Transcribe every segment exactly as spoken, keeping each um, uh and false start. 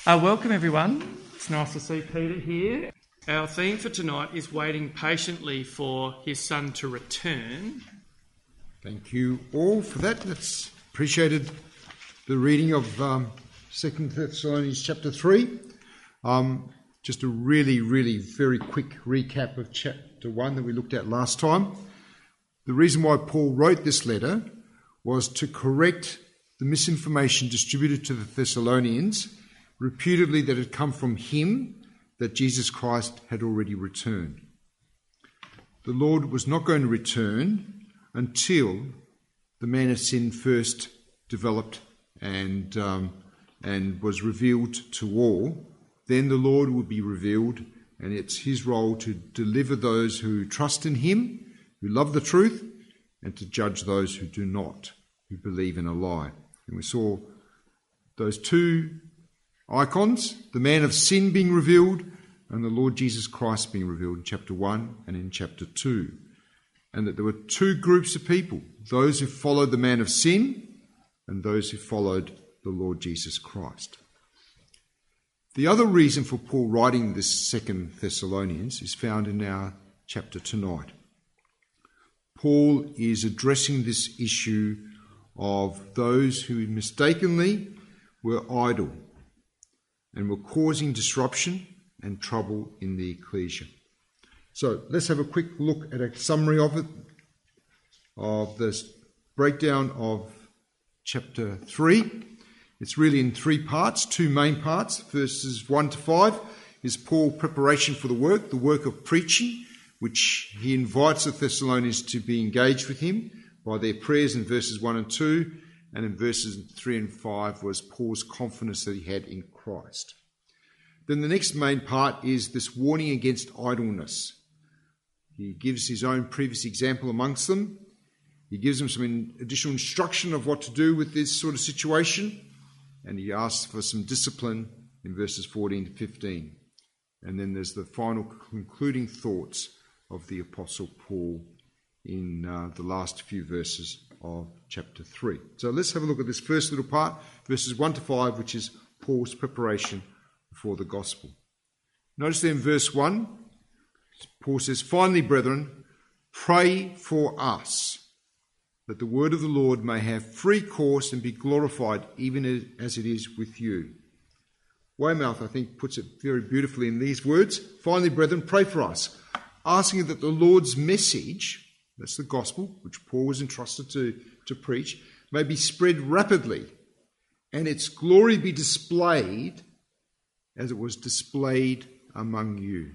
Uh, welcome everyone. It's nice to see Peter here. Our theme for tonight is waiting patiently for his son to return. Thank you all for that. That's appreciated the reading of um, Second Thessalonians chapter three. Um, just a really, really very quick recap of chapter one that we looked at last time. The reason why Paul wrote this letter was to correct the misinformation distributed to the Thessalonians, reputedly that had come from him, that Jesus Christ had already returned. The Lord was not going to return until the man of sin first developed and um, and was revealed to all. Then the Lord would be revealed, and it's his role to deliver those who trust in him, who love the truth, and to judge those who do not, who believe in a lie. And we saw those two icons, the man of sin being revealed and the Lord Jesus Christ being revealed in chapter one and in chapter two. And that there were two groups of people, those who followed the man of sin and those who followed the Lord Jesus Christ. The other reason for Paul writing this Second Thessalonians is found in our chapter tonight. Paul is addressing this issue of those who mistakenly were idle and were causing disruption and trouble in the ecclesia. So let's have a quick look at a summary of it, of this breakdown of chapter three. It's really in three parts, two main parts. Verses one to five is Paul's preparation for the work, the work of preaching, which he invites the Thessalonians to be engaged with him by their prayers in verses one and two. And in verses three and five was Paul's confidence that he had in Christ. Then the next main part is this warning against idleness. He gives his own previous example amongst them. He gives them some additional instruction of what to do with this sort of situation. And he asks for some discipline in verses fourteen to fifteen. And then there's the final concluding thoughts of the Apostle Paul in uh, the last few verses of chapter three. So let's have a look at this first little part, verses one to five, which is Paul's preparation for the gospel. Notice there in verse one, Paul says, "Finally, brethren, pray for us, that the word of the Lord may have free course and be glorified, even as it is with you." Weymouth, I think, puts it very beautifully in these words. "Finally, brethren, pray for us," asking that the Lord's message, that's the gospel, which Paul was entrusted to, to preach, may be spread rapidly, and its glory be displayed as it was displayed among you.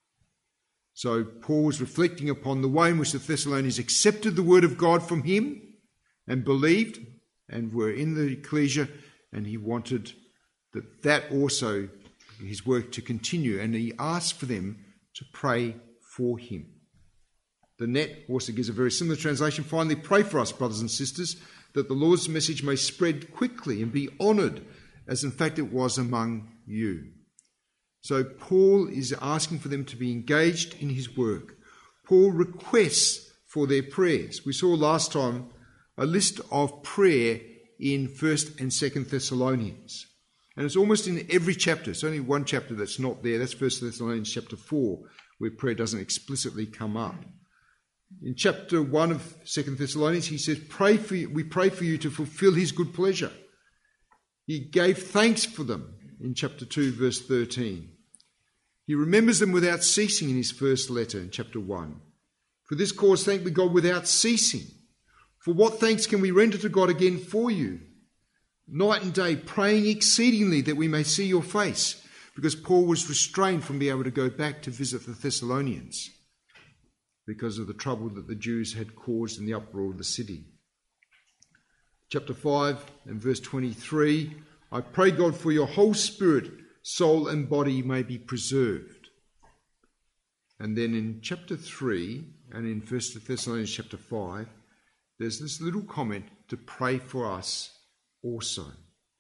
So Paul was reflecting upon the way in which the Thessalonians accepted the word of God from him and believed and were in the ecclesia, and he wanted that that also, his work, to continue, and he asked for them to pray for him. The Net also gives a very similar translation. "Finally, pray for us, brothers and sisters, that the Lord's message may spread quickly and be honoured, as in fact it was among you." So Paul is asking for them to be engaged in his work. Paul requests for their prayers. We saw last time a list of prayer in First and Second Thessalonians. And it's almost in every chapter. It's only one chapter that's not there. That's First Thessalonians chapter four, where prayer doesn't explicitly come up. In chapter one of Second Thessalonians, he says, "Pray for you, we pray for you to fulfill his good pleasure." He gave thanks for them in chapter two, verse thirteen. He remembers them without ceasing in his first letter in chapter one. "For this cause thank we God without ceasing. For what thanks can we render to God again for you? Night and day, praying exceedingly that we may see your face." Because Paul was restrained from being able to go back to visit the Thessalonians because of the trouble that the Jews had caused in the uproar of the city. Chapter five and verse twenty-three, "I pray God for your whole spirit, soul and body may be preserved." And then in chapter three and in First Thessalonians chapter five, there's this little comment to pray for us also.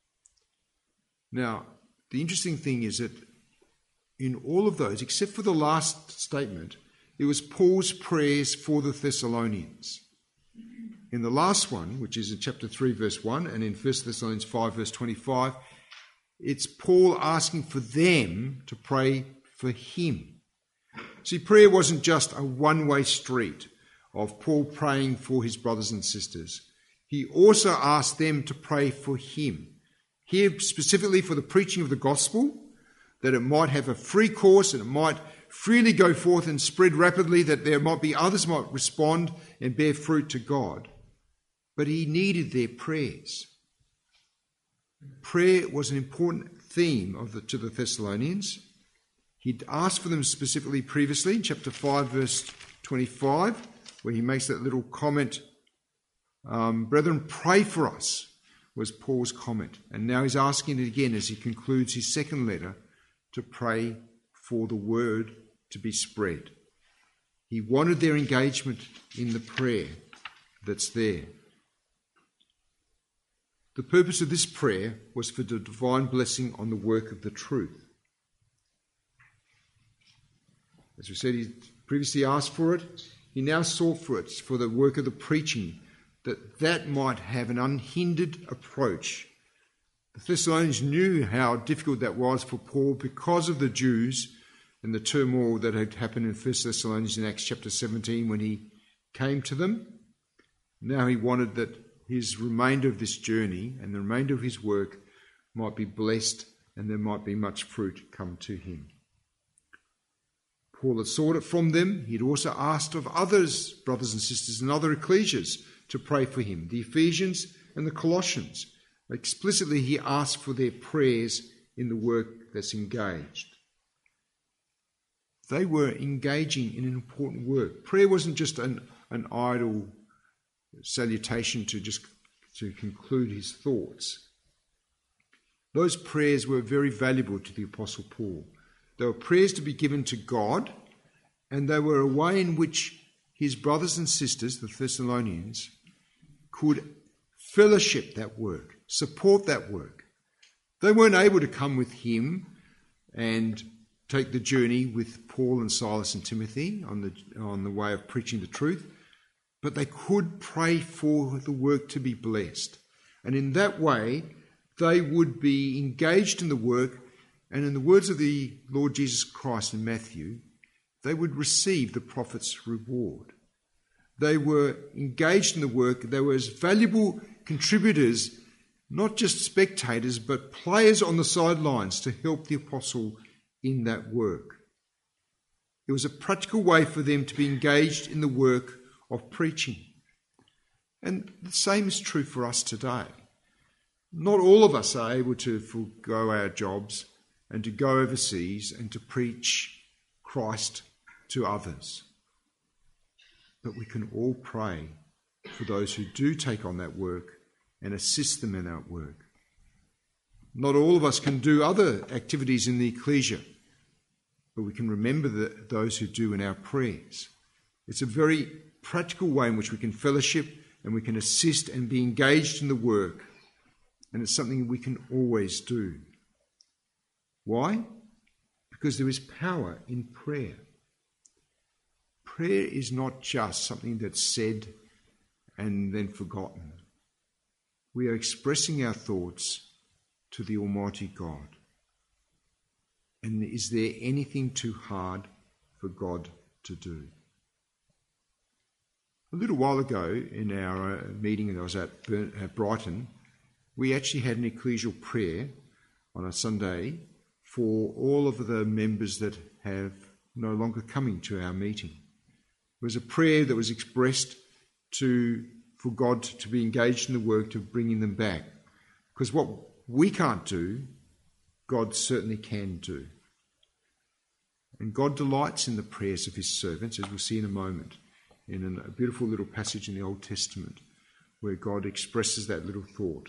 Now, the interesting thing is that in all of those, except for the last statement, it was Paul's prayers for the Thessalonians. In the last one, which is in chapter three, verse one, and in First Thessalonians five, verse twenty-five, it's Paul asking for them to pray for him. See, prayer wasn't just a one-way street of Paul praying for his brothers and sisters. He also asked them to pray for him. Here specifically for the preaching of the gospel, that it might have a free course and it might freely go forth and spread rapidly, that there might be others might respond and bear fruit to God. But he needed their prayers. Prayer was an important theme of the, to the Thessalonians. He'd asked for them specifically previously in chapter five, verse twenty-five, where he makes that little comment, um, brethren, pray for us, was Paul's comment. And now he's asking it again as he concludes his second letter to pray for the word to be spread. He wanted their engagement in the prayer that's there. The purpose of this prayer was for the divine blessing on the work of the truth. As we said, he previously asked for it. He now sought for it, for the work of the preaching, that that might have an unhindered approach. The Thessalonians knew how difficult that was for Paul because of the Jews and the turmoil that had happened in First Thessalonians in Acts chapter seventeen when he came to them. Now he wanted that his remainder of this journey and the remainder of his work might be blessed and there might be much fruit come to him. Paul had sought it from them. He'd also asked of others, brothers and sisters, and other ecclesias to pray for him, the Ephesians and the Colossians. Explicitly, he asked for their prayers in the work that's engaged. They were engaging in an important work. Prayer wasn't just an, an idle salutation to just to conclude his thoughts. Those prayers were very valuable to the Apostle Paul. They were prayers to be given to God, and they were a way in which his brothers and sisters, the Thessalonians, could fellowship that work, support that work. They weren't able to come with him and take the journey with Paul and Silas and Timothy on the on the way of preaching the truth, but they could pray for the work to be blessed. And in that way, they would be engaged in the work, and in the words of the Lord Jesus Christ in Matthew, they would receive the prophet's reward. They were engaged in the work. They were as valuable contributors, not just spectators, but players on the sidelines to help the apostle in that work. It was a practical way for them to be engaged in the work of preaching. And the same is true for us today. Not all of us are able to forego our jobs and to go overseas and to preach Christ to others. But we can all pray for those who do take on that work and assist them in that work. Not all of us can do other activities in the ecclesia, but we can remember the, those who do in our prayers. It's a very practical way in which we can fellowship and we can assist and be engaged in the work. And it's something we can always do. Why? Because there is power in prayer. Prayer is not just something that's said and then forgotten. We are expressing our thoughts to the Almighty God. And is there anything too hard for God to do? A little while ago in our uh, meeting that I was at, Burn, at Brighton, we actually had an ecclesial prayer on a Sunday for all of the members that have no longer coming to our meeting. It was a prayer that was expressed to for God to be engaged in the work of bringing them back. Because what we can't do, God certainly can do. And God delights in the prayers of his servants, as we'll see in a moment, in a beautiful little passage in the Old Testament where God expresses that little thought.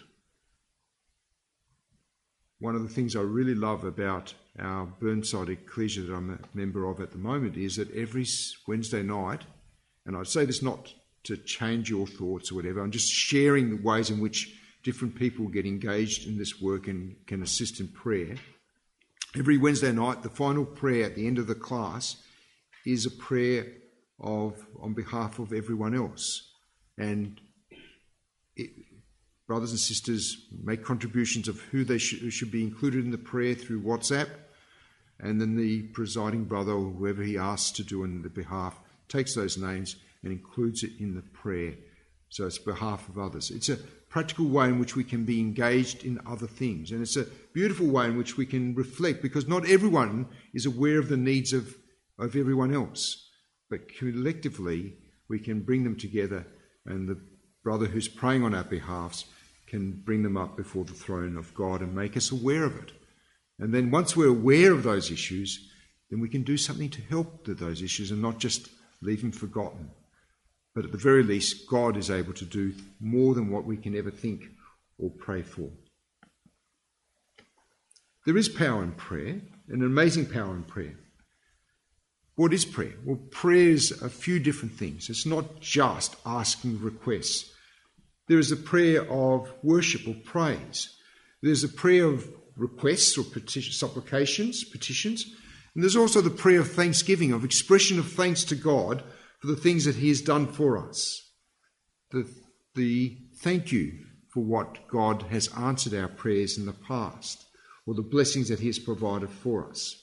One of the things I really love about our Burnside Ecclesia that I'm a member of at the moment is that every Wednesday night, and I say this not to change your thoughts or whatever, I'm just sharing the ways in which different people get engaged in this work and can assist in prayer. Every Wednesday night, the final prayer at the end of the class is a prayer of on behalf of everyone else. And it, brothers and sisters make contributions of who they sh- who should be included in the prayer through WhatsApp, and then the presiding brother or whoever he asks to do on their behalf takes those names and includes it in the prayer. So it's behalf of others. It's a practical way in which we can be engaged in other things. And it's a beautiful way in which we can reflect, because not everyone is aware of the needs of, of everyone else. But collectively, we can bring them together, and the brother who's praying on our behalf can bring them up before the throne of God and make us aware of it. And then once we're aware of those issues, then we can do something to help with those issues and not just leave them forgotten. But at the very least, God is able to do more than what we can ever think or pray for. There is power in prayer, an amazing power in prayer. What is prayer? Well, prayer is a few different things. It's not just asking requests. There is a prayer of worship or praise. There's a prayer of requests or petition, supplications, petitions. And there's also the prayer of thanksgiving, of expression of thanks to God for the things that he has done for us. The, the thank you for what God has answered our prayers in the past, or the blessings that he has provided for us.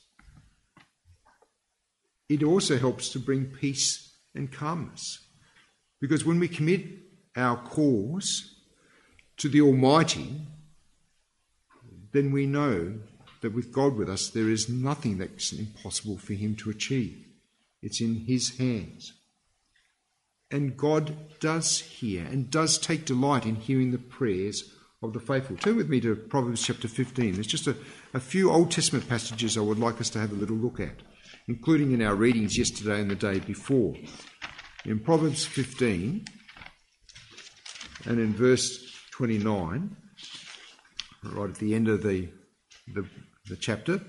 It also helps to bring peace and calmness, because when we commit our cause to the Almighty, then we know that with God with us, there is nothing that's impossible for him to achieve. It's in his hands. And God does hear and does take delight in hearing the prayers of the faithful. Turn with me to Proverbs chapter fifteen. There's just a, a few Old Testament passages I would like us to have a little look at, including in our readings yesterday and the day before. In Proverbs fifteen and in verse twenty-nine, right at the end of the, the, the chapter,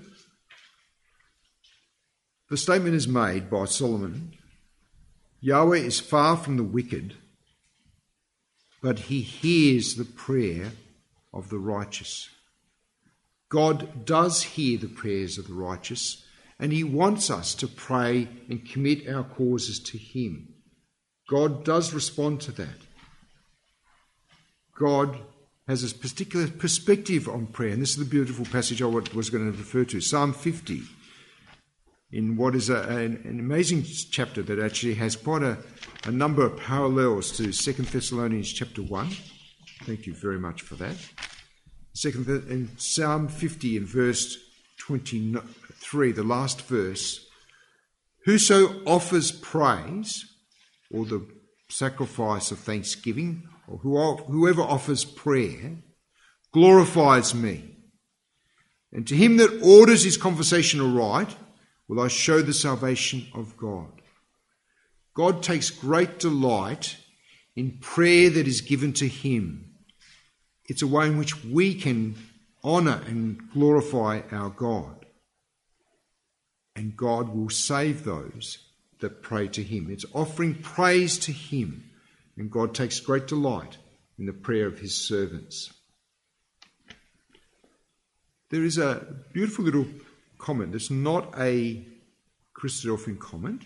the statement is made by Solomon: Yahweh is far from the wicked, but he hears the prayer of the righteous. God does hear the prayers of the righteous, and he wants us to pray and commit our causes to him. God does respond to that. God has a particular perspective on prayer, and this is the beautiful passage I was going to refer to, Psalm fifty, in what is a, an, an amazing chapter that actually has quite a, a number of parallels to Second Thessalonians chapter one. Thank you very much for that. Second, in Psalm fifty in verse twenty-three, the last verse, whoso offers praise, or the sacrifice of thanksgiving, or whoever offers prayer, glorifies me. And to him that orders his conversation aright, will I show the salvation of God. God takes great delight in prayer that is given to him. It's a way in which we can honour and glorify our God. And God will save those that pray to him. It's offering praise to him. And God takes great delight in the prayer of his servants. There is a beautiful little comment. It's not a Christadelphian comment,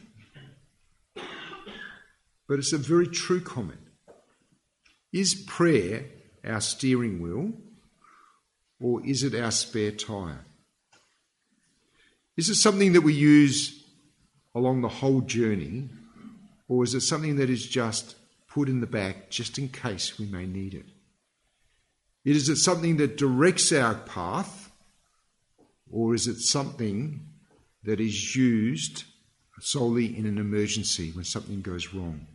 but it's a very true comment. Is prayer our steering wheel, or is it our spare tyre? Is it something that we use along the whole journey, or is it something that is just put in the back just in case we may need it? Is it something that directs our path, or is it something that is used solely in an emergency when something goes wrong?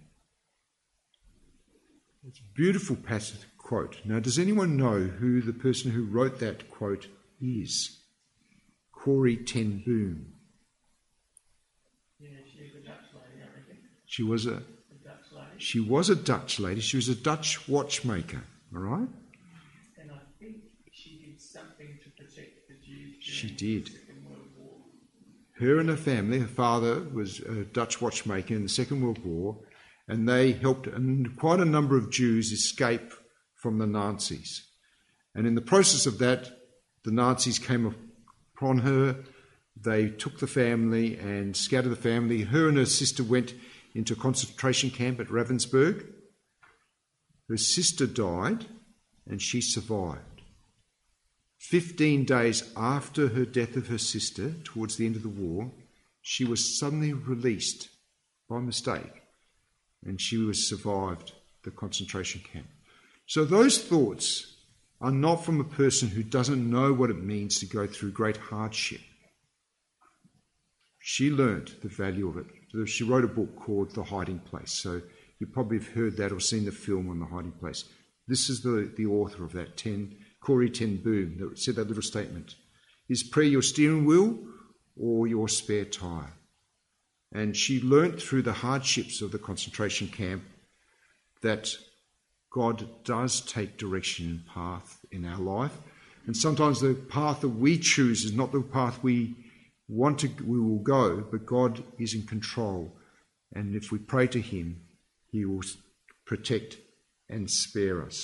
It's a beautiful passage quote. Now, does anyone know who the person who wrote that quote is? Corrie ten Boom. Yeah, she was a Dutch lady, I reckon. She was a, a Dutch lady. She was a Dutch lady. She was a Dutch watchmaker, all right? And I think she did something to protect the Jews. She did. The Second World War. Her and her family, her father was a Dutch watchmaker in the Second World War, and they helped quite a number of Jews escape from the Nazis. And in the process of that, the Nazis came upon her. They took the family and scattered the family. Her and her sister went into a concentration camp at Ravensbrück. Her sister died, and she survived. Fifteen days after her death of her sister, towards the end of the war, she was suddenly released by mistake, and she was survived the concentration camp. So those thoughts are not from a person who doesn't know what it means to go through great hardship. She learnt the value of it. She wrote a book called The Hiding Place. So you probably have heard that or seen the film on The Hiding Place. This is the, the author of that, ten, Corrie ten Boom, that said that little statement. Is prayer your steering wheel or your spare tyre? And she learnt through the hardships of the concentration camp that God does take direction and path in our life. And sometimes the path that we choose is not the path we want to, we will go, but God is in control. And if we pray to him, he will protect and spare us.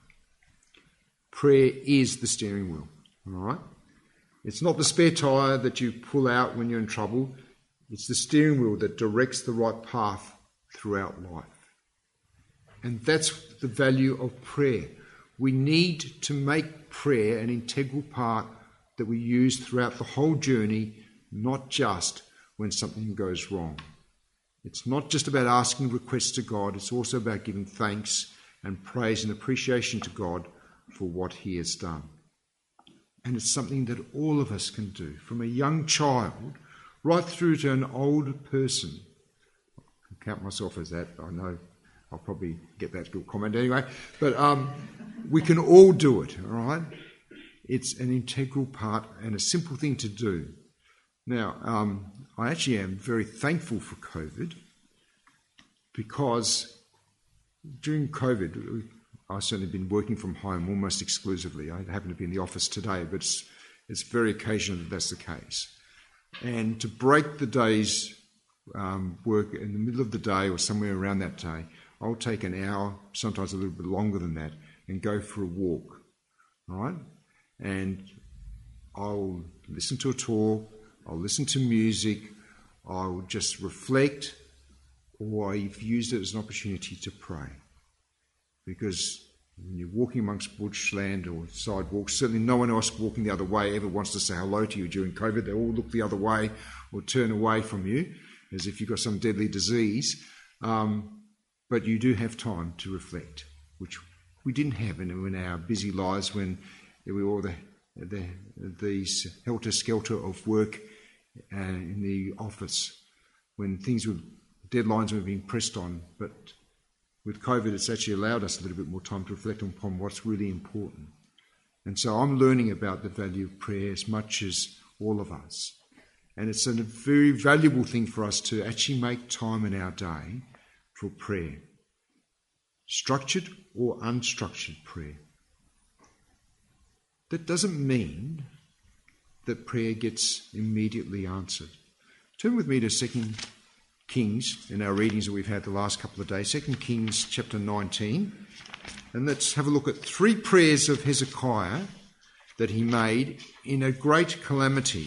Prayer is the steering wheel, all right? It's not the spare tyre that you pull out when you're in trouble. It's the steering wheel that directs the right path throughout life. And that's the value of prayer. We need to make prayer an integral part that we use throughout the whole journey, not just when something goes wrong. It's not just about asking requests to God, it's also about giving thanks and praise and appreciation to God for what he has done. And it's something that all of us can do, from a young child right through to an old person. I count myself as that, I know. I'll probably get that little comment anyway. But um, we can all do it, all right? It's an integral part and a simple thing to do. Now, um, I actually am very thankful for COVID because during COVID, I've certainly been working from home almost exclusively. I happen to be in the office today, but it's, it's very occasional that that's the case. And to break the day's um, work in the middle of the day or somewhere around that day, I'll take an hour, sometimes a little bit longer than that, and go for a walk, all right? And I'll listen to a talk, I'll listen to music, I'll just reflect, or I've used it as an opportunity to pray. Because when you're walking amongst bushland or sidewalks, certainly no one else walking the other way ever wants to say hello to you during COVID. They all look the other way or turn away from you as if you've got some deadly disease. Um, But you do have time to reflect, which we didn't have in, in our busy lives when we were all the, the, these helter-skelter of work uh, in the office, when things were, deadlines were being pressed on. But with COVID, it's actually allowed us a little bit more time to reflect upon what's really important. And so I'm learning about the value of prayer as much as all of us. And it's a very valuable thing for us to actually make time in our day for prayer, structured or unstructured prayer. That doesn't mean that prayer gets immediately answered. Turn with me to Second Kings in our readings that we've had the last couple of days, Second Kings chapter nineteen, and let's have a look at three prayers of Hezekiah that he made in a great calamity.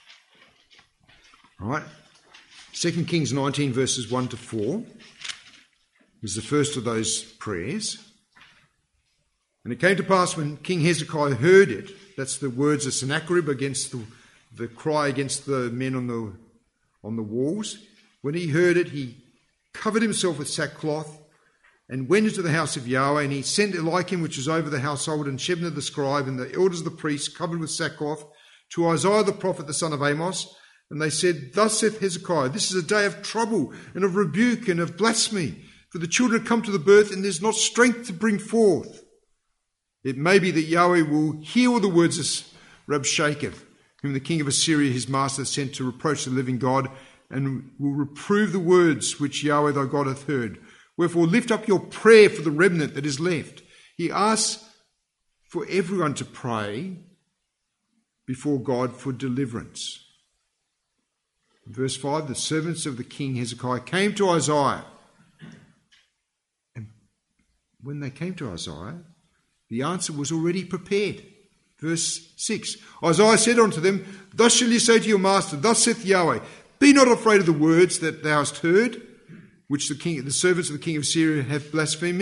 All right, Second Kings nineteen verses one to four. is the first of those prayers. And it came to pass when King Hezekiah heard it, that's the words of Sennacherib against the, the cry against the men on the on the walls. When he heard it, he covered himself with sackcloth and went into the house of Yahweh, and he sent Eliakim, which was over the household, and Shebna the scribe, and the elders of the priests, covered with sackcloth, to Isaiah the prophet, the son of Amos. And they said, Thus saith Hezekiah, this is a day of trouble and of rebuke and of blasphemy, for the children come to the birth, and there's not strength to bring forth. It may be that Yahweh will hear the words of Rabshakeh, whom the king of Assyria, his master, sent to reproach the living God, and will reprove the words which Yahweh thy God hath heard. Wherefore lift up your prayer for the remnant that is left. He asks for everyone to pray before God for deliverance. Verse five, the servants of the king Hezekiah came to Isaiah. And when they came to Isaiah, the answer was already prepared. Verse six, Isaiah said unto them, Thus shall you say to your master, Thus saith Yahweh, Be not afraid of the words that thou hast heard, which the king, the servants of the king of Syria have blasphemed me.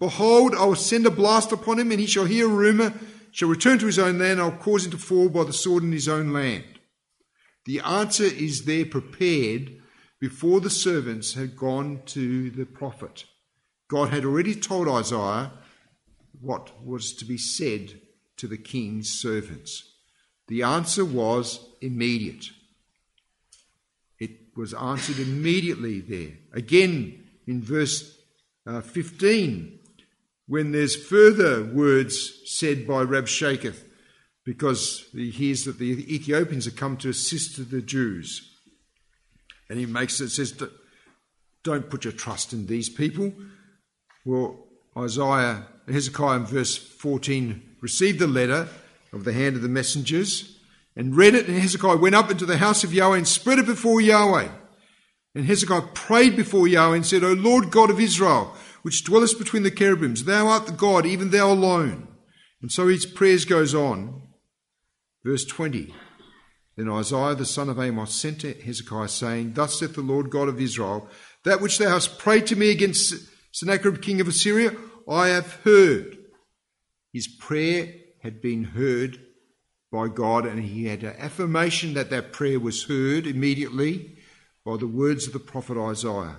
Behold, I will send a blast upon him, and he shall hear a rumour, shall return to his own land, and I will cause him to fall by the sword in his own land. The answer is there prepared before the servants had gone to the prophet. God had already told Isaiah what was to be said to the king's servants. The answer was immediate. It was answered immediately there. Again, in verse uh, fifteen, when there's further words said by Rabshakeh, because he hears that the Ethiopians have come to assist the Jews. And he makes it, says, don't put your trust in these people. Well, Isaiah, Hezekiah in verse fourteen, received the letter of the hand of the messengers and read it, and Hezekiah went up into the house of Yahweh and spread it before Yahweh. And Hezekiah prayed before Yahweh and said, O Lord God of Israel, which dwellest between the cherubims, thou art the God, even thou alone. And so his prayers goes on. Verse twenty, then Isaiah the son of Amos sent to Hezekiah, saying, Thus saith the Lord God of Israel, that which thou hast prayed to me against Sennacherib king of Assyria, I have heard. His prayer had been heard by God, and he had an affirmation that that prayer was heard immediately by the words of the prophet Isaiah.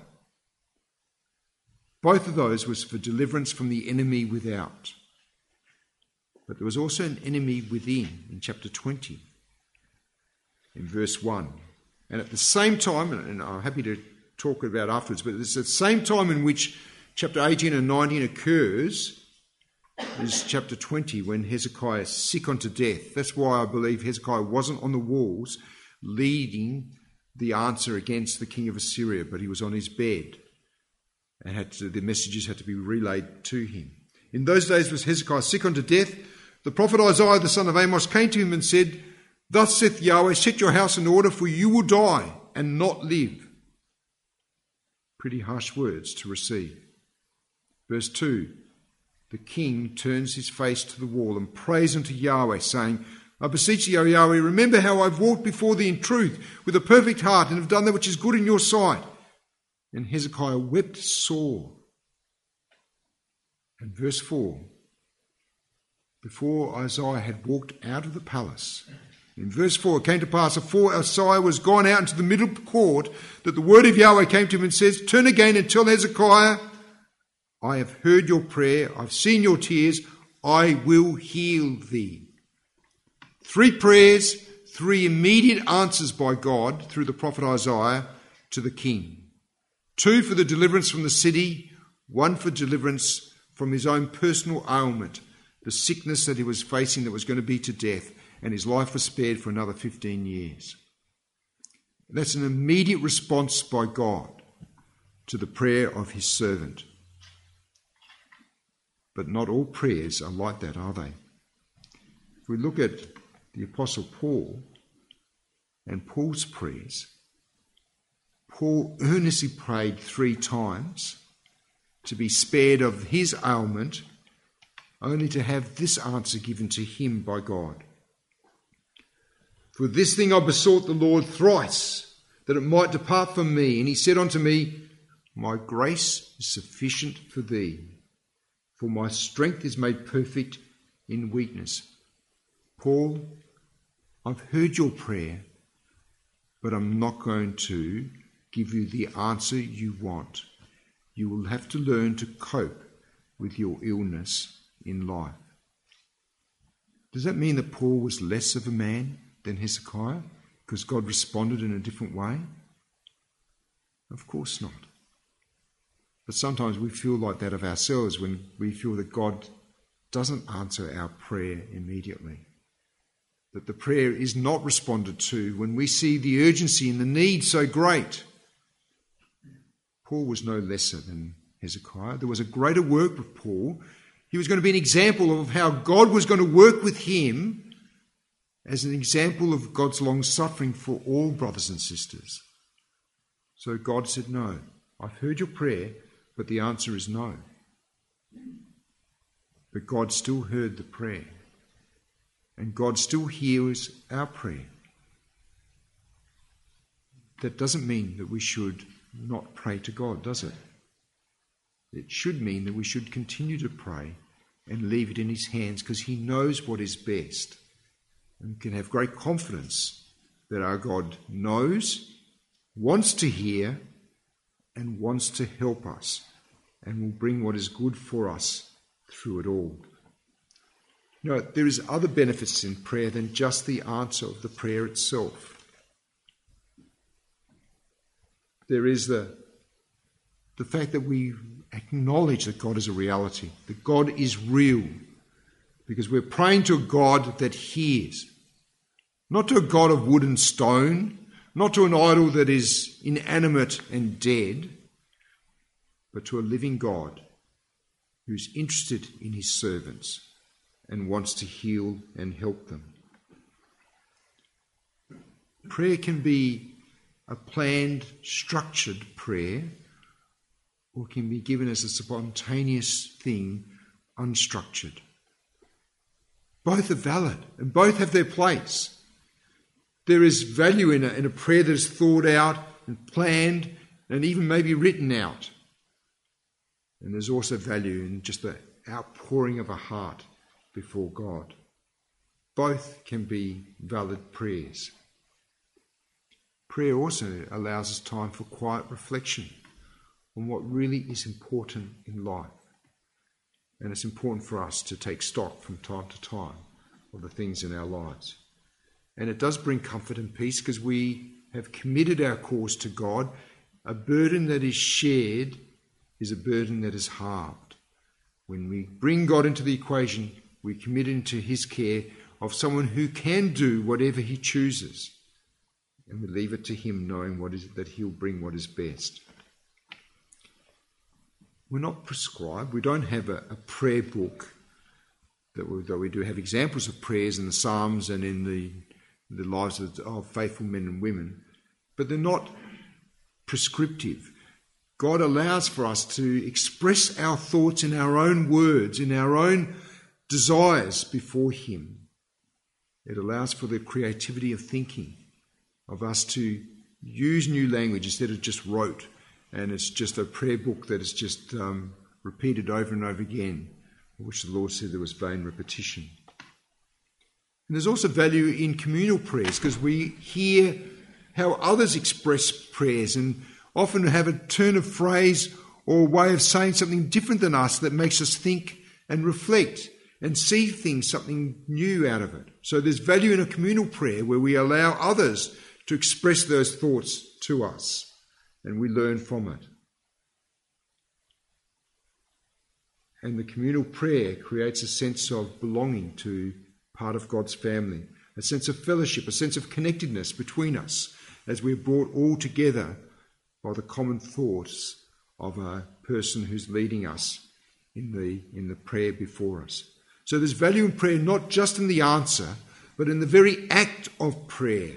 Both of those was for deliverance from the enemy without. But there was also an enemy within in chapter twenty, in verse one. And at the same time, and I'm happy to talk about afterwards, but it's at the same time in which chapter eighteen and nineteen occurs, is chapter twenty, when Hezekiah is sick unto death. That's why I believe Hezekiah wasn't on the walls leading the answer against the king of Assyria, but he was on his bed, and had to, the messages had to be relayed to him. In those days was Hezekiah sick unto death. The prophet Isaiah the son of Amos came to him and said, Thus saith Yahweh, set your house in order, for you will die and not live. Pretty harsh words to receive. Verse two, the king turns his face to the wall and prays unto Yahweh, saying, I beseech thee, O Yahweh, remember how I've walked before thee in truth, with a perfect heart, and have done that which is good in your sight. And Hezekiah wept sore. And verse four, before Isaiah had walked out of the palace, in verse four, it came to pass, afore Isaiah was gone out into the middle court, that the word of Yahweh came to him and says, Turn again and tell Hezekiah, I have heard your prayer, I've seen your tears, I will heal thee. Three prayers, three immediate answers by God through the prophet Isaiah to the king. Two for the deliverance from the city, one for deliverance from his own personal ailment, the sickness that he was facing that was going to be to death, and his life was spared for another fifteen years. That's an immediate response by God to the prayer of his servant. But not all prayers are like that, are they? If we look at the Apostle Paul and Paul's prayers, Paul earnestly prayed three times to be spared of his ailment, only to have this answer given to him by God. For this thing I besought the Lord thrice, that it might depart from me. And he said unto me, My grace is sufficient for thee, for my strength is made perfect in weakness. Paul, I've heard your prayer, but I'm not going to give you the answer you want. You will have to learn to cope with your illness in life. Does that mean that Paul was less of a man than Hezekiah because God responded in a different way? Of course not. But sometimes we feel like that of ourselves when we feel that God doesn't answer our prayer immediately, that the prayer is not responded to when we see the urgency and the need so great. Paul was no lesser than Hezekiah. There was a greater work with Paul. He was going to be an example of how God was going to work with him as an example of God's long-suffering for all brothers and sisters. So God said, no, I've heard your prayer, but the answer is no. But God still heard the prayer, and God still hears our prayer. That doesn't mean that we should not pray to God, does it? It should mean that we should continue to pray and leave it in his hands, because he knows what is best. And we can have great confidence that our God knows, wants to hear, and wants to help us, and will bring what is good for us through it all. You know, there is other benefits in prayer than just the answer of the prayer itself. There is the, the fact that we acknowledge that God is a reality, that God is real, because we're praying to a God that hears, not to a God of wood and stone, not to an idol that is inanimate and dead, but to a living God who's interested in his servants and wants to heal and help them. Prayer can be a planned, structured prayer, or can be given as a spontaneous thing, unstructured. Both are valid, and both have their place. There is value in a, in a prayer that is thought out and planned and even maybe written out. And there's also value in just the outpouring of a heart before God. Both can be valid prayers. Prayer also allows us time for quiet reflection on what really is important in life. And it's important for us to take stock from time to time of the things in our lives. And it does bring comfort and peace because we have committed our cause to God. A burden that is shared is a burden that is halved. When we bring God into the equation, we commit into his care of someone who can do whatever he chooses. And we leave it to him, knowing what is that he'll bring what is best. We're not prescribed. We don't have a, a prayer book, that we, though we do have examples of prayers in the Psalms and in the, the lives of, of faithful men and women, but they're not prescriptive. God allows for us to express our thoughts in our own words, in our own desires before him. It allows for the creativity of thinking, of us to use new language instead of just rote. And it's just a prayer book that is just um, repeated over and over again, which the Lord said there was vain repetition. And there's also value in communal prayers because we hear how others express prayers and often have a turn of phrase or a way of saying something different than us that makes us think and reflect and see things, something new out of it. So there's value in a communal prayer where we allow others to express those thoughts to us. And we learn from it. And the communal prayer creates a sense of belonging to part of God's family, a sense of fellowship, a sense of connectedness between us as we're brought all together by the common thoughts of a person who's leading us in the, in the prayer before us. So there's value in prayer not just in the answer, but in the very act of prayer.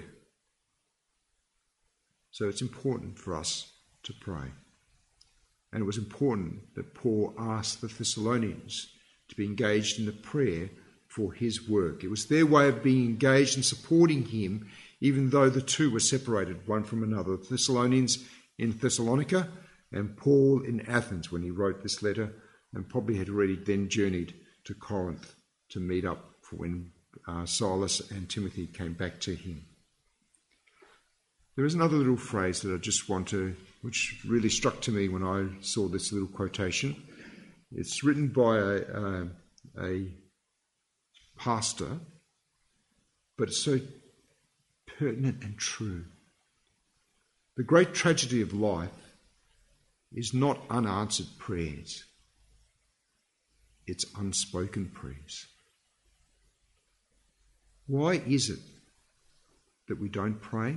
So it's important for us to pray. And it was important that Paul asked the Thessalonians to be engaged in the prayer for his work. It was their way of being engaged and supporting him, even though the two were separated one from another. The Thessalonians in Thessalonica and Paul in Athens when he wrote this letter, and probably had already then journeyed to Corinth to meet up for when uh, Silas and Timothy came back to him. There is another little phrase that I just want to, which really struck to me when I saw this little quotation. It's written by a, a, a pastor, but it's so pertinent and true. The great tragedy of life is not unanswered prayers. It's unspoken prayers. Why is it that we don't pray?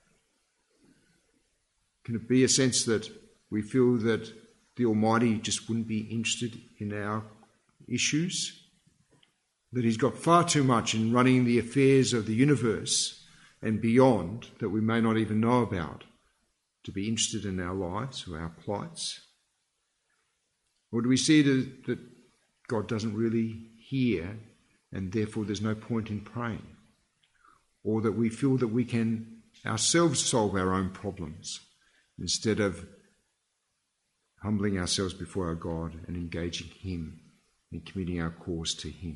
Can it be a sense that we feel that the Almighty just wouldn't be interested in our issues? That he's got far too much in running the affairs of the universe and beyond that we may not even know about to be interested in our lives or our plights? Or do we see that, that God doesn't really hear and therefore there's no point in praying? Or that we feel that we can ourselves solve our own problems instead of humbling ourselves before our God and engaging him and committing our cause to him.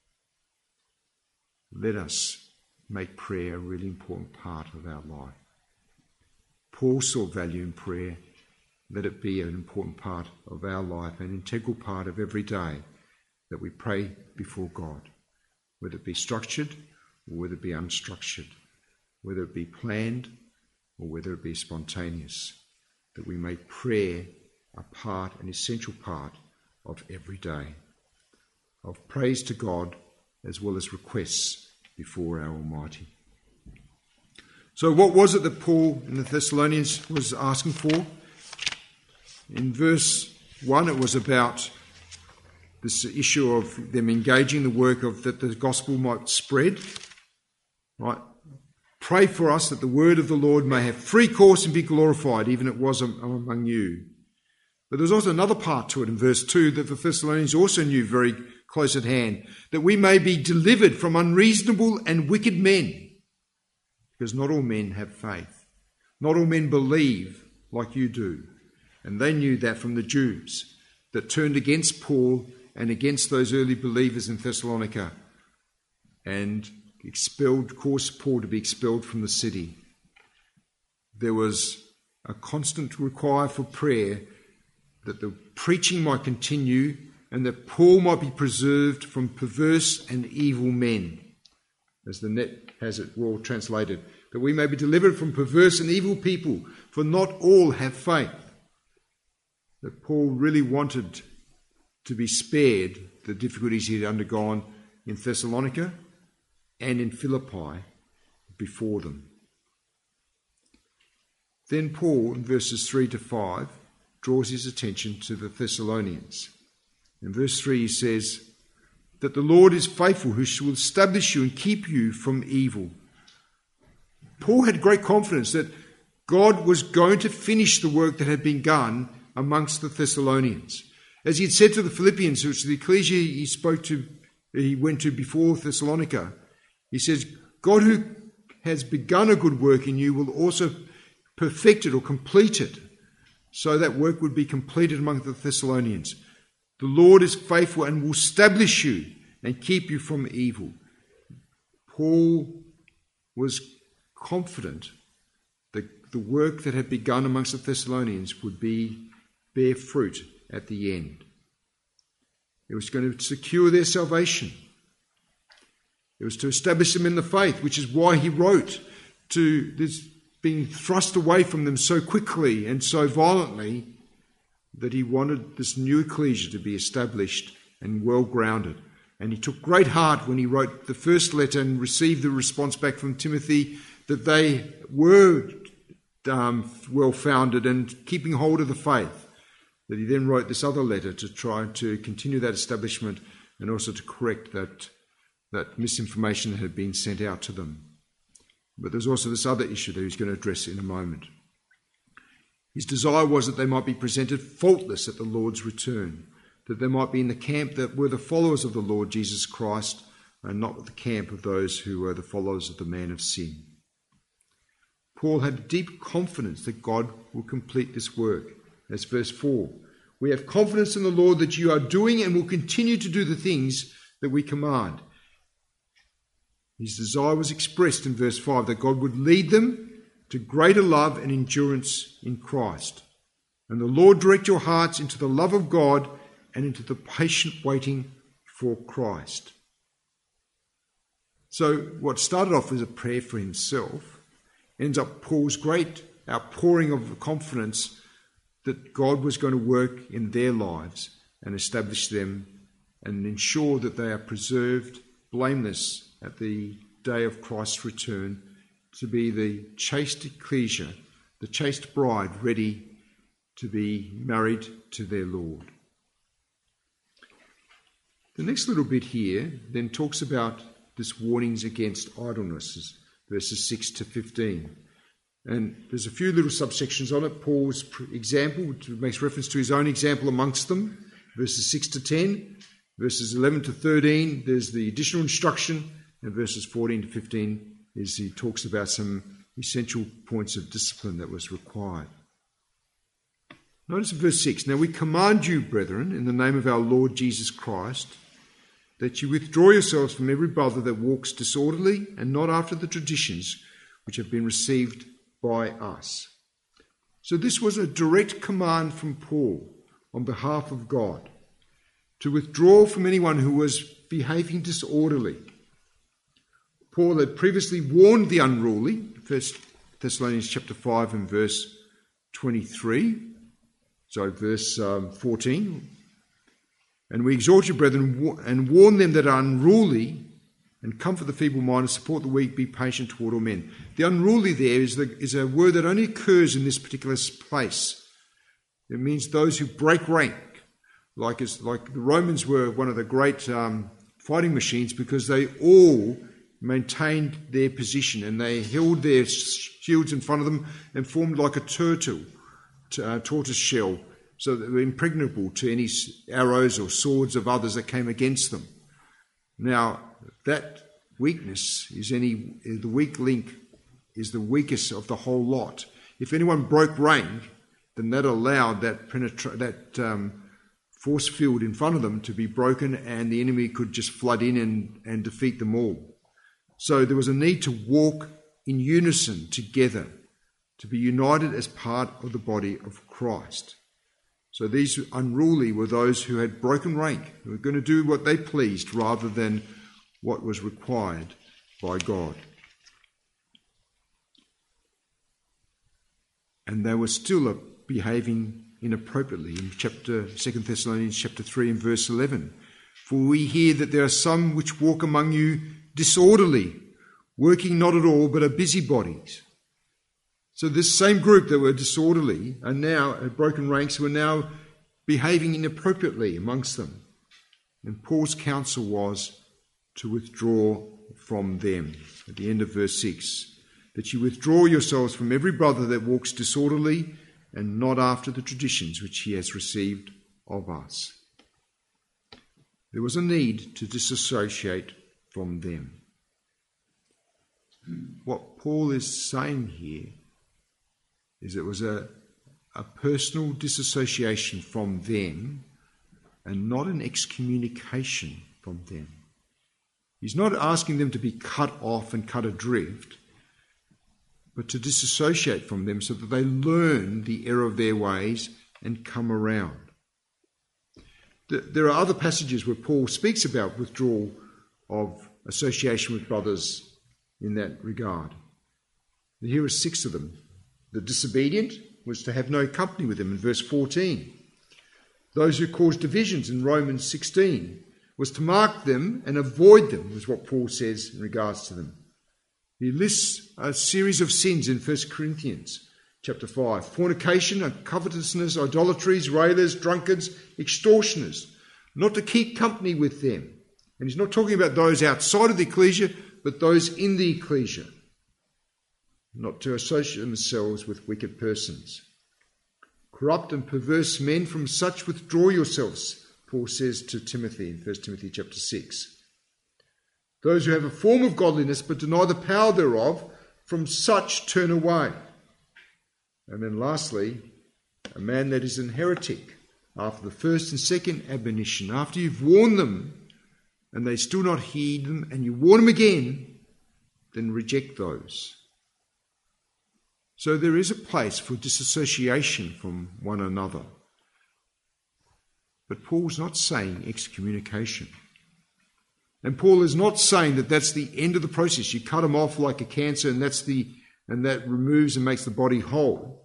Let us make prayer a really important part of our life. Paul saw value in prayer. Let it be an important part of our life, an integral part of every day that we pray before God, whether it be structured or whether it be unstructured, whether it be planned or whether it be spontaneous, that we make prayer a part, an essential part of every day, of praise to God as well as requests before our Almighty. So what was it that Paul in the Thessalonians was asking for? In verse one, it was about this issue of them engaging the work of that the gospel might spread. Right? Pray for us that the word of the Lord may have free course and be glorified, even it was among you. But there's also another part to it in verse two that the Thessalonians also knew very close at hand, that we may be delivered from unreasonable and wicked men, because not all men have faith. Not all men believe like you do. And they knew that from the Jews that turned against Paul and against those early believers in Thessalonica and expelled, caused Paul to be expelled from the city. There was a constant require for prayer that the preaching might continue and that Paul might be preserved from perverse and evil men, as the net has it well translated, that we may be delivered from perverse and evil people, for not all have faith. That Paul really wanted to be spared the difficulties he had undergone in Thessalonica and in Philippi before them. Then Paul, in verses three to five, draws his attention to the Thessalonians. In verse three he says, that the Lord is faithful, who will establish you and keep you from evil. Paul had great confidence that God was going to finish the work that had been done amongst the Thessalonians. As he had said to the Philippians, which the ecclesia he spoke to, he went to before Thessalonica, he says, God who has begun a good work in you will also perfect it or complete it, so that work would be completed among the Thessalonians. The Lord is faithful and will establish you and keep you from evil. Paul was confident that the work that had begun amongst the Thessalonians would be bear fruit at the end. It was going to secure their salvation. It was to establish them in the faith, which is why he wrote to this being thrust away from them so quickly and so violently, that he wanted this new ecclesia to be established and well grounded. And he took great heart when he wrote the first letter and received the response back from Timothy that they were um, well founded and keeping hold of the faith. That he then wrote this other letter to try to continue that establishment and also to correct that, that misinformation that had been sent out to them. But there's also this other issue that he's going to address in a moment. His desire was that they might be presented faultless at the Lord's return, that they might be in the camp that were the followers of the Lord Jesus Christ and not the camp of those who were the followers of the man of sin. Paul had deep confidence that God will complete this work. That's verse four. We have confidence in the Lord that you are doing and will continue to do the things that we command. His desire was expressed in verse five, that God would lead them to greater love and endurance in Christ. And the Lord direct your hearts into the love of God and into the patient waiting for Christ. So what started off as a prayer for himself ends up Paul's great outpouring of confidence that God was going to work in their lives and establish them and ensure that they are preserved blameless at the day of Christ's return, to be the chaste ecclesia, the chaste bride ready to be married to their Lord. The next little bit here then talks about this warnings against idleness, verses six to fifteen. And there's a few little subsections on it. Paul's example, which makes reference to his own example amongst them, verses six to ten. Verses eleven to thirteen, there's the additional instruction. And verses fourteen to fifteen is he talks about some essential points of discipline that was required. Notice verse six. Now we command you, brethren, in the name of our Lord Jesus Christ, that you withdraw yourselves from every brother that walks disorderly and not after the traditions which have been received by us. So this was a direct command from Paul on behalf of God to withdraw from anyone who was behaving disorderly. Paul had previously warned the unruly, First Thessalonians chapter five and verse twenty-three, so verse um, fourteen. And we exhort you, brethren, and warn them that are unruly, and comfort the feeble-minded, support the weak, be patient toward all men. The unruly there is, the, is a word that only occurs in this particular place. It means those who break rank, like, as, like the Romans were one of the great um, fighting machines because they all maintained their position and they held their shields in front of them and formed like a turtle, uh, tortoise shell, so that they were impregnable to any arrows or swords of others that came against them. Now, that weakness is any, the weak link is the weakest of the whole lot. If anyone broke rank, then that allowed that penetra- that um, force field in front of them to be broken and the enemy could just flood in and, and defeat them all. So there was a need to walk in unison together, to be united as part of the body of Christ. So these unruly were those who had broken rank, who were going to do what they pleased rather than what was required by God. And they were still behaving inappropriately in chapter Second Thessalonians chapter three and verse eleven. For we hear that there are some which walk among you disorderly, working not at all, but are busybodies. So this same group that were disorderly are now, at broken ranks, were now behaving inappropriately amongst them. And Paul's counsel was to withdraw from them. At the end of verse six, that you withdraw yourselves from every brother that walks disorderly and not after the traditions which he has received of us. There was a need to disassociate from them. What Paul is saying here is it was a, a personal disassociation from them and not an excommunication from them. He's not asking them to be cut off and cut adrift, but to disassociate from them so that they learn the error of their ways and come around. There are other passages where Paul speaks about withdrawal of association with brothers in that regard. Here are six of them. The disobedient was to have no company with them in verse fourteen. Those who cause divisions in Romans sixteen was to mark them and avoid them, was what Paul says in regards to them. He lists a series of sins in First Corinthians chapter five. Fornication, covetousness, idolatries, railers, drunkards, extortioners. Not to keep company with them. And he's not talking about those outside of the ecclesia, but those in the ecclesia. Not to associate themselves with wicked persons. Corrupt and perverse men, from such withdraw yourselves, Paul says to Timothy in First Timothy chapter six. Those who have a form of godliness but deny the power thereof, from such turn away. And then lastly, a man that is an heretic, after the first and second admonition, after you've warned them and they still not heed them, and you warn them again, then reject those. So there is a place for disassociation from one another. But Paul's not saying excommunication. And Paul is not saying that that's the end of the process. You cut them off like a cancer and that's the and that removes and makes the body whole.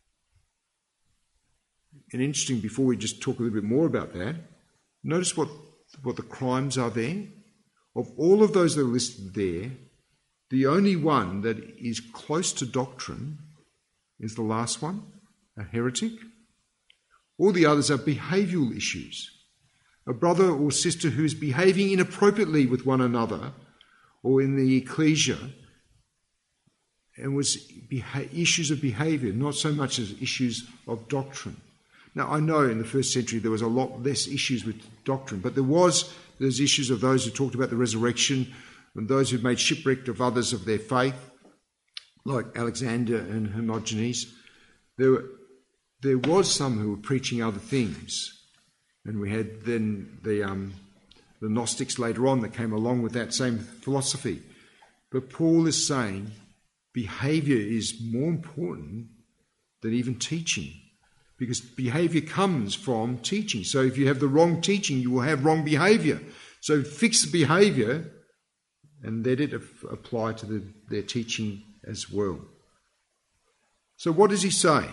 And interesting, before we just talk a little bit more about that, notice what, what the crimes are there. Of all of those that are listed there, the only one that is close to doctrine is the last one, a heretic. All the others are behavioural issues. A brother or sister who is behaving inappropriately with one another or in the ecclesia, and was beha- issues of behaviour, not so much as issues of doctrine. Now, I know in the first century there was a lot less issues with doctrine, but there was those issues of those who talked about the resurrection and those who made shipwreck of others of their faith, like Alexander and Hermogenes. There were there was some who were preaching other things. And we had then the um, the Gnostics later on that came along with that same philosophy. But Paul is saying behaviour is more important than even teaching, because behaviour comes from teaching. So if you have the wrong teaching, you will have wrong behaviour. So fix the behaviour and let it apply to the, their teaching as well. So what does he say?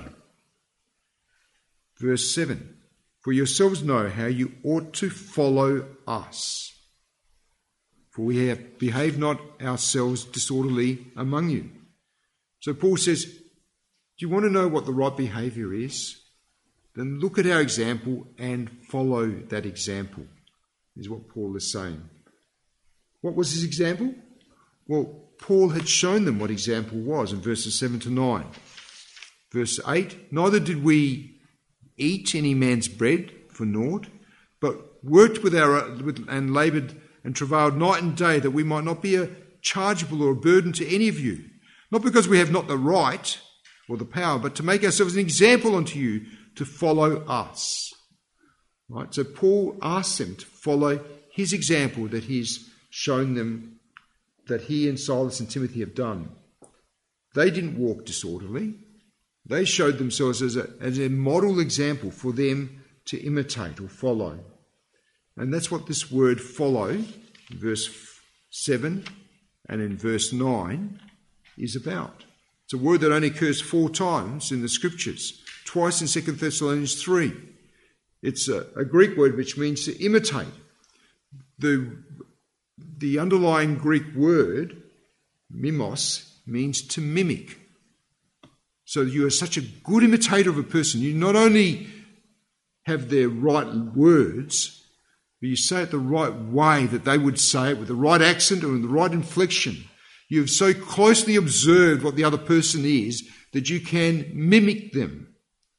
Verse seven. For yourselves know how you ought to follow us. For we have behaved not ourselves disorderly among you. So Paul says, do you want to know what the right behaviour is? Then look at our example and follow that example, is what Paul is saying. What was his example? Well, Paul had shown them what example was in verses seven to nine. Verse eight, neither did we eat any man's bread for naught, but worked with our with, and laboured and travailed night and day, that we might not be a chargeable or a burden to any of you, not because we have not the right or the power, but to make ourselves an example unto you to follow us. Right? So Paul asks them to follow his example that he's shown them, that he and Silas and Timothy have done. They didn't walk disorderly. They showed themselves as a, as a model example for them to imitate or follow. And that's what this word follow, in verse seven and in verse nine, is about. It's a word that only occurs four times in the scriptures, twice in Second Thessalonians three. It's a, a Greek word which means to imitate. The, the underlying Greek word, mimos, means to mimic. So you are such a good imitator of a person. You not only have their right words, but you say it the right way that they would say it, with the right accent or in the right inflection. You have so closely observed what the other person is that you can mimic them.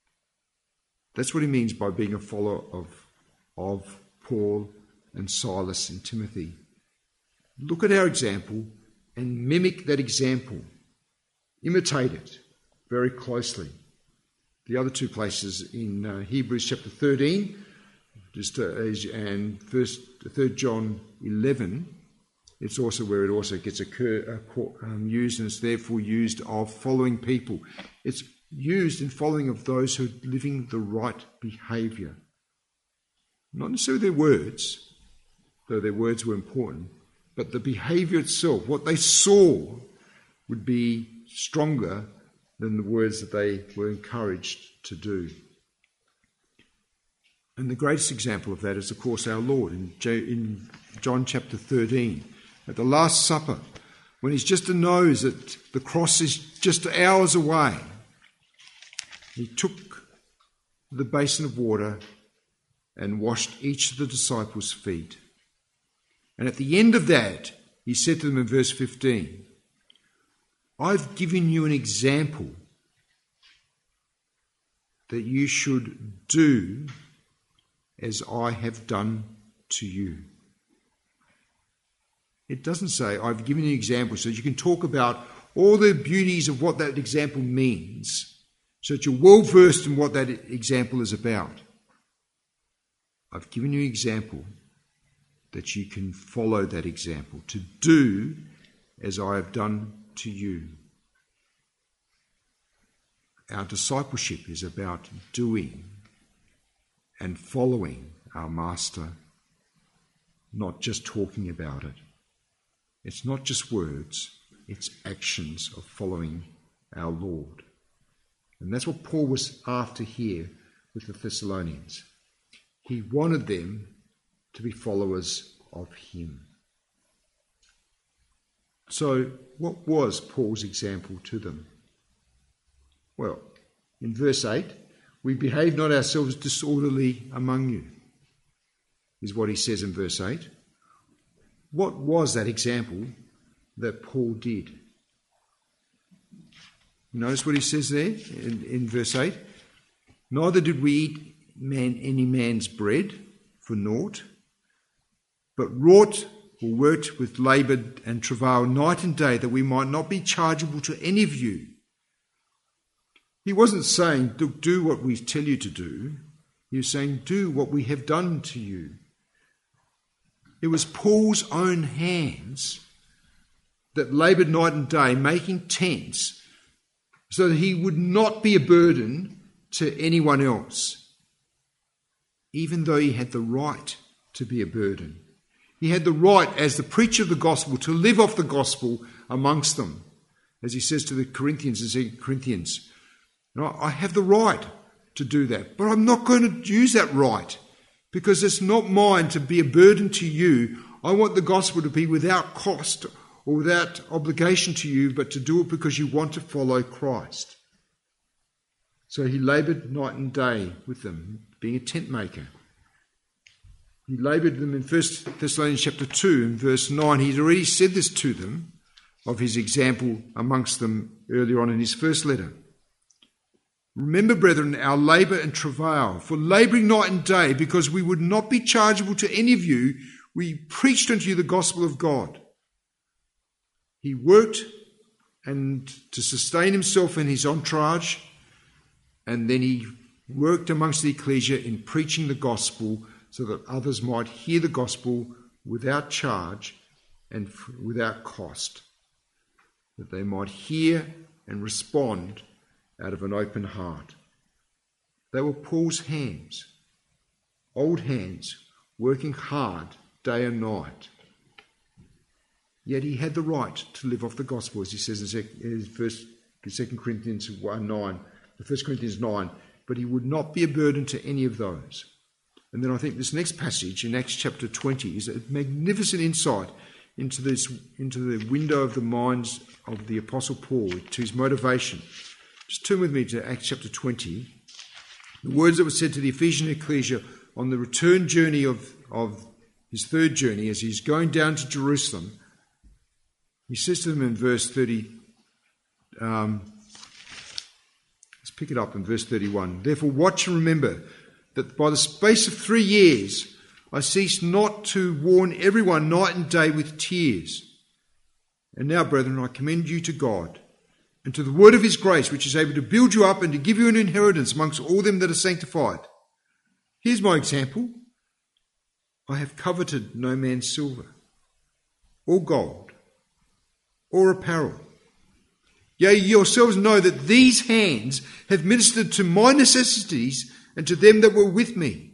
That's what he means by being a follower of, of Paul and Silas and Timothy. Look at our example and mimic that example. Imitate it very closely. The other two places in uh, Hebrews chapter thirteen, just uh, and first third John eleven, it's also where it also gets occur, uh, um, used, and it's therefore used of following people. It's used in following of those who are living the right behaviour. Not necessarily their words, though their words were important, but the behaviour itself, what they saw, would be stronger than the words that they were encouraged to do. And the greatest example of that is, of course, our Lord in in John chapter thirteen, at the Last Supper, when he's just to knows that the cross is just hours away. He took the basin of water and washed each of the disciples' feet. And at the end of that, he said to them in verse fifteen, I've given you an example that you should do as I have done to you. It doesn't say, I've given you an example so that you can talk about all the beauties of what that example means, so that you're well versed in what that example is about. I've given you an example that you can follow that example, to do as I have done to you. Our discipleship is about doing and following our Master, not just talking about it. It's not just words, it's actions of following our Lord. And that's what Paul was after here with the Thessalonians. He wanted them to be followers of him. So, what was Paul's example to them? Well, in verse eight, we behave not ourselves disorderly among you, is what he says in verse eight. What was that example that Paul did? Notice what he says there in, in verse eight. Neither did we eat man, any man's bread for naught, but wrought or worked with laboured and travailed night and day, that we might not be chargeable to any of you. He wasn't saying, do, do what we tell you to do. He was saying, do what we have done to you. It was Paul's own hands that laboured night and day, making tents, so that he would not be a burden to anyone else, even though he had the right to be a burden. He had the right, as the preacher of the gospel, to live off the gospel amongst them. As he says to the Corinthians in Second Corinthians, I have the right to do that, but I'm not going to use that right because it's not mine to be a burden to you. I want the gospel to be without cost or without obligation to you, but to do it because you want to follow Christ. So he laboured night and day with them, being a tent maker. He laboured them in First Thessalonians chapter two and verse nine. He'd already said this to them of his example amongst them earlier on in his first letter. Remember, brethren, our labour and travail, for labouring night and day, because we would not be chargeable to any of you, we preached unto you the gospel of God. He worked and to sustain himself and his entourage, and then he worked amongst the ecclesia in preaching the gospel so that others might hear the gospel without charge and without cost, that they might hear and respond out of an open heart. They were Paul's hands, old hands, working hard day and night. Yet he had the right to live off the gospel, as he says in Second Corinthians one nine, First Corinthians nine, but he would not be a burden to any of those. And then I think this next passage in Acts chapter twenty is a magnificent insight into this, into the window of the minds of the Apostle Paul, to his motivation. Just turn with me to Acts chapter twenty. The words that were said to the Ephesian ecclesia on the return journey of, of his third journey, as he's going down to Jerusalem. He says to them in verse thirty, um, let's pick it up in verse thirty-one. Therefore watch and remember that by the space of three years I ceased not to warn everyone night and day with tears. And now, brethren, I commend you to God and to the word of his grace, which is able to build you up and to give you an inheritance amongst all them that are sanctified. Here's my example. I have coveted no man's silver, or gold, or apparel. Yea, yourselves know that these hands have ministered to my necessities and to them that were with me.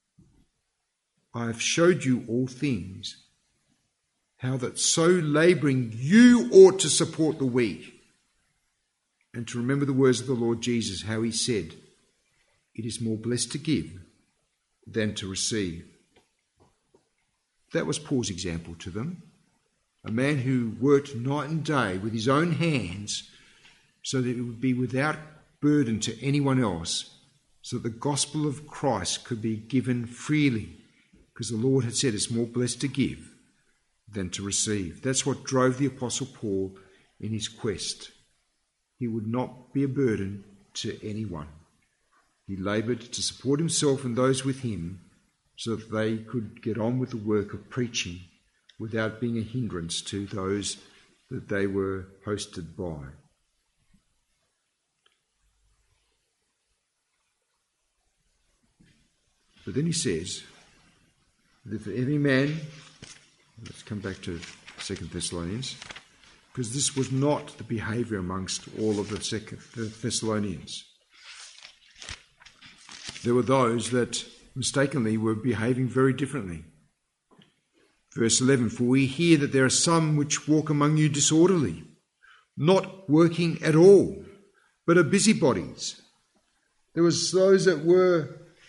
I have showed you all things, how that so labouring you ought to support the weak, and to remember the words of the Lord Jesus, how he said, it is more blessed to give than to receive. That was Paul's example to them. A man who worked night and day with his own hands so that it would be without burden to anyone else, so that the gospel of Christ could be given freely, because the Lord had said it's more blessed to give than to receive. That's what drove the Apostle Paul in his quest. He would not be a burden to anyone. He laboured to support himself and those with him so that they could get on with the work of preaching without being a hindrance to those that they were hosted by. But then he says that for every man, let's come back to Second Thessalonians, because this was not the behaviour amongst all of the Second Thessalonians. There were those that mistakenly were behaving very differently. Verse eleven, for we hear that there are some which walk among you disorderly, not working at all, but are busybodies. There was those that were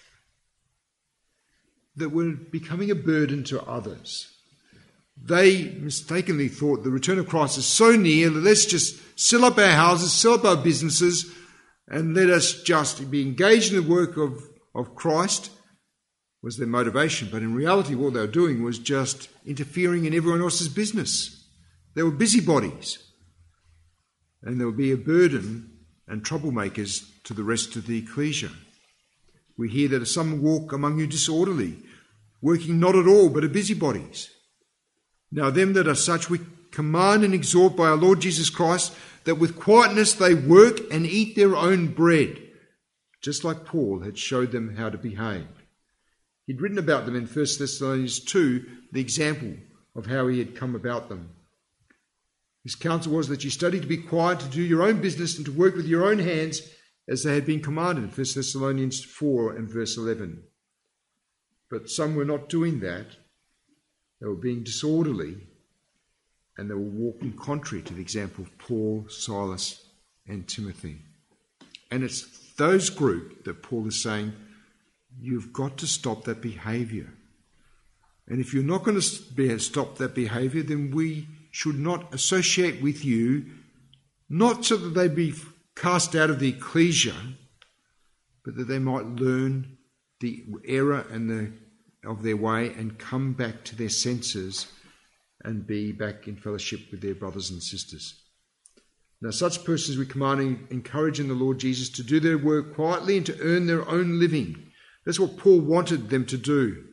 that were becoming a burden to others. They mistakenly thought the return of Christ is so near, let's just sell up our houses, sell up our businesses, and let us just be engaged in the work of, of Christ, was their motivation. But in reality, what they were doing was just interfering in everyone else's business. They were busybodies. And there would be a burden and troublemakers to the rest of the ecclesia. We hear that some walk among you disorderly, working not at all, but are busybodies. Now them that are such we command and exhort by our Lord Jesus Christ, that with quietness they work and eat their own bread, just like Paul had showed them how to behave. He'd written about them in First Thessalonians two, the example of how he had come about them. His counsel was that you study to be quiet, to do your own business, and to work with your own hands as they had been commanded in First Thessalonians four and verse eleven. But some were not doing that. They were being disorderly, and they were walking contrary to the example of Paul, Silas, and Timothy. And it's those group that Paul is saying, you've got to stop that behaviour. And if you're not going to stop that behaviour, then we should not associate with you, not so that they be cast out of the ecclesia, but that they might learn the error and the of their way and come back to their senses and be back in fellowship with their brothers and sisters. Now, such persons we command and encourage in the Lord Jesus to do their work quietly and to earn their own living. That's what Paul wanted them to do.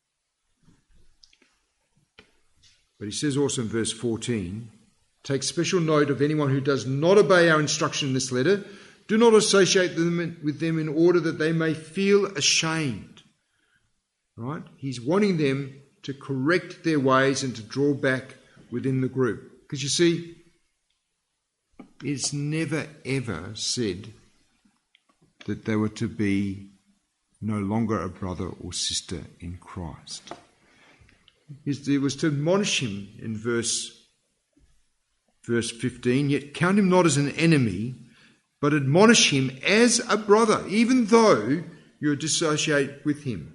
But he says also in verse fourteen, take special note of anyone who does not obey our instruction in this letter. Do not associate them with them in order that they may feel ashamed. Right? He's wanting them to correct their ways and to draw back within the group. Because you see, it's never ever said that they were to be no longer a brother or sister in Christ. It was to admonish him in verse, verse fifteen, yet count him not as an enemy, but admonish him as a brother, even though you dissociate with him.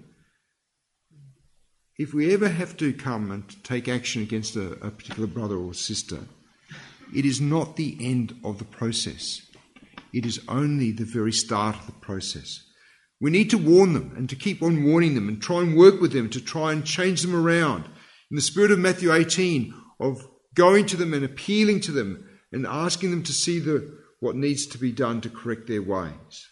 If we ever have to come and take action against a, a particular brother or sister, it is not the end of the process. It is only the very start of the process. We need to warn them and to keep on warning them and try and work with them to try and change them around. In the spirit of Matthew eighteen, of going to them and appealing to them and asking them to see the what needs to be done to correct their ways.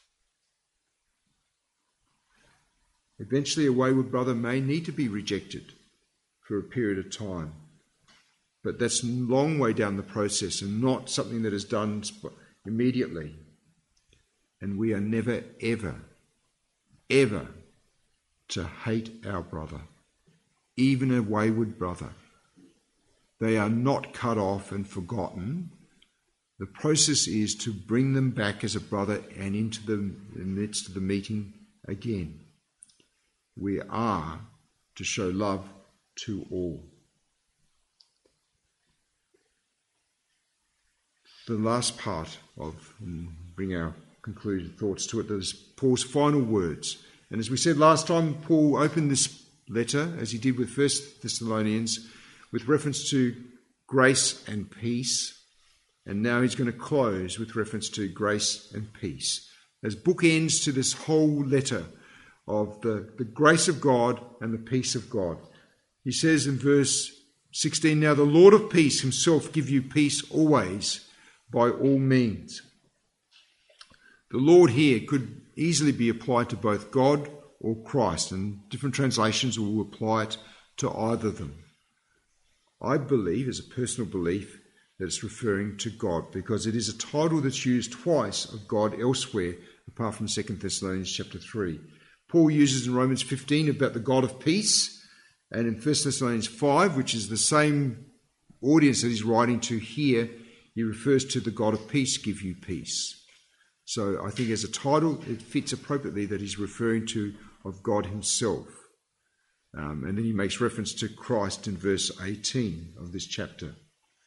Eventually, a wayward brother may need to be rejected for a period of time. But that's a long way down the process and not something that is done immediately. And we are never, ever, ever to hate our brother, even a wayward brother. They are not cut off and forgotten. The process is to bring them back as a brother and into the midst of the meeting again. We are to show love to all. The last part of, bring our concluded thoughts to it, is Paul's final words. And as we said last time, Paul opened this letter, as he did with First Thessalonians, with reference to grace and peace. And now he's going to close with reference to grace and peace, as bookends to this whole letter of the, the grace of God and the peace of God. He says in verse sixteen, now the Lord of peace himself give you peace always by all means. The Lord here could easily be applied to both God or Christ, and different translations will apply it to either of them. I believe, as a personal belief, that it's referring to God, because it is a title that's used twice of God elsewhere, apart from Second Thessalonians chapter three. Paul uses in Romans fifteen about the God of peace, and in First Thessalonians five, which is the same audience that he's writing to here, he refers to the God of peace give you peace. So I think as a title, it fits appropriately that he's referring to of God himself. Um, and then he makes reference to Christ in verse eighteen of this chapter.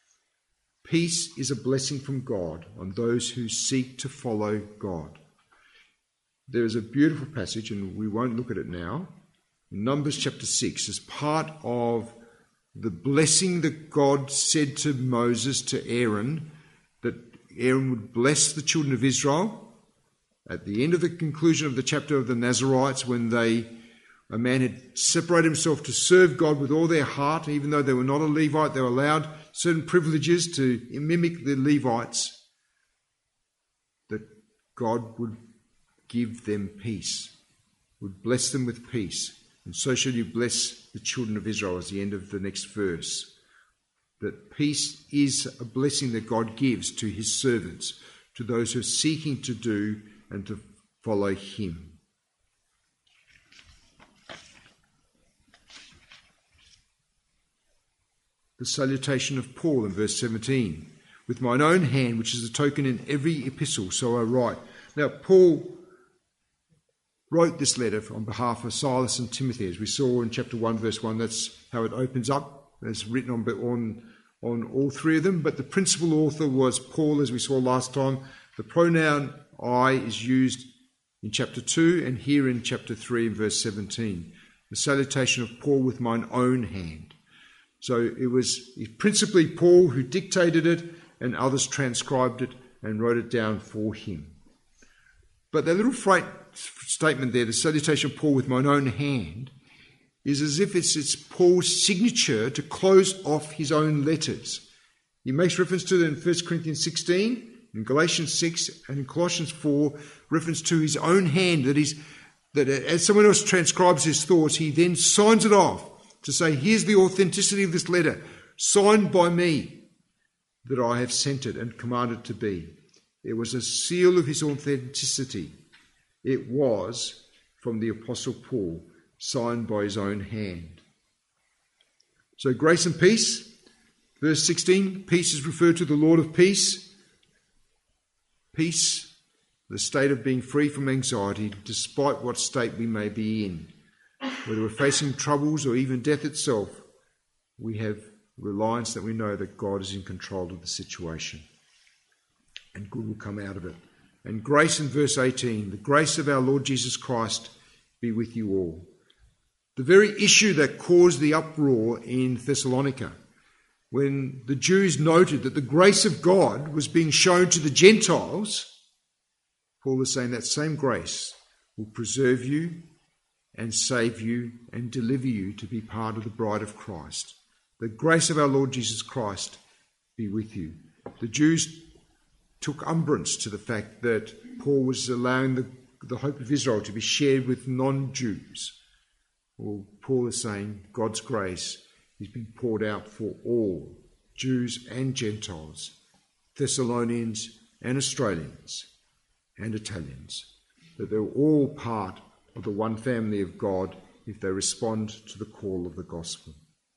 Peace is a blessing from God on those who seek to follow God. There is a beautiful passage, and we won't look at it now, in Numbers chapter six, as part of the blessing that God said to Moses, to Aaron, that Aaron would bless the children of Israel. At the end of the conclusion of the chapter of the Nazarites, when they, a man had separated himself to serve God with all their heart, even though they were not a Levite, they were allowed certain privileges to mimic the Levites, that God would give them peace, would bless them with peace. And so shall you bless the children of Israel, as the end of the next verse. that peace is a blessing that God gives to his servants, to those who are seeking to do and to follow him. The salutation of Paul in verse seventeen. With mine own hand, which is a token in every epistle, so I write. Now, Paul wrote this letter on behalf of Silas and Timothy, as we saw in chapter one, verse one. That's how it opens up. It's written on, on, on all three of them. But the principal author was Paul, as we saw last time. The pronoun I is used in chapter two and here in chapter three, in verse seventeen. The salutation of Paul with mine own hand. So it was principally Paul who dictated it, and others transcribed it and wrote it down for him. But that little freight statement there, the salutation of Paul with mine own hand, is as if it's, it's Paul's signature to close off his own letters. He makes reference to it in First Corinthians sixteen, in Galatians six, and in Colossians four, reference to his own hand, that, he's, that as someone else transcribes his thoughts, he then signs it off to say, here's the authenticity of this letter, signed by me, that I have sent it and commanded to be. It was a seal of his authenticity. It was from the Apostle Paul, signed by his own hand. So grace and peace. Verse sixteen, peace is referred to the Lord of peace. Peace, the state of being free from anxiety, despite what state we may be in. Whether we're facing troubles or even death itself, we have reliance that we know that God is in control of the situation and good will come out of it. And grace in verse eighteen, the grace of our Lord Jesus Christ be with you all. The very issue that caused the uproar in Thessalonica, when the Jews noted that the grace of God was being shown to the Gentiles, Paul is saying that same grace will preserve you and save you and deliver you to be part of the bride of Christ. The grace of our Lord Jesus Christ be with you. The Jews took umbrance to the fact that Paul was allowing the, the hope of Israel to be shared with non-Jews. Well, Paul is saying God's grace is being poured out for all, Jews and Gentiles, Thessalonians and Australians and Italians, that they're all part of the one family of God if they respond to the call of the gospel.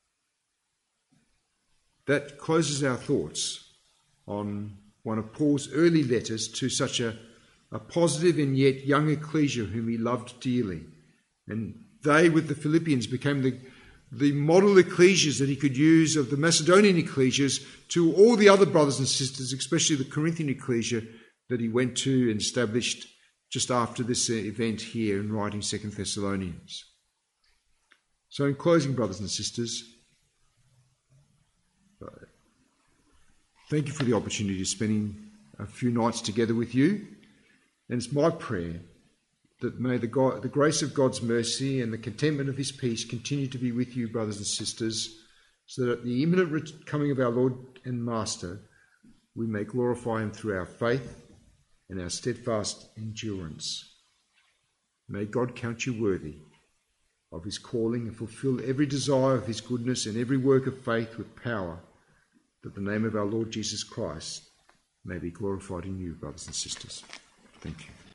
That closes our thoughts on one of Paul's early letters to such a, a positive and yet young ecclesia whom he loved dearly. And they, with the Philippians, became the, the model ecclesias that he could use of the Macedonian ecclesias to all the other brothers and sisters, especially the Corinthian ecclesia that he went to and established just after this event here in writing Second Thessalonians. So in closing, brothers and sisters, thank you for the opportunity of spending a few nights together with you. And it's my prayer that may the, God, the grace of God's mercy and the contentment of his peace continue to be with you, brothers and sisters, so that at the imminent coming of our Lord and Master, we may glorify him through our faith and our steadfast endurance. May God count you worthy of his calling and fulfill every desire of his goodness and every work of faith with power, that the name of our Lord Jesus Christ may be glorified in you, brothers and sisters. Thank you.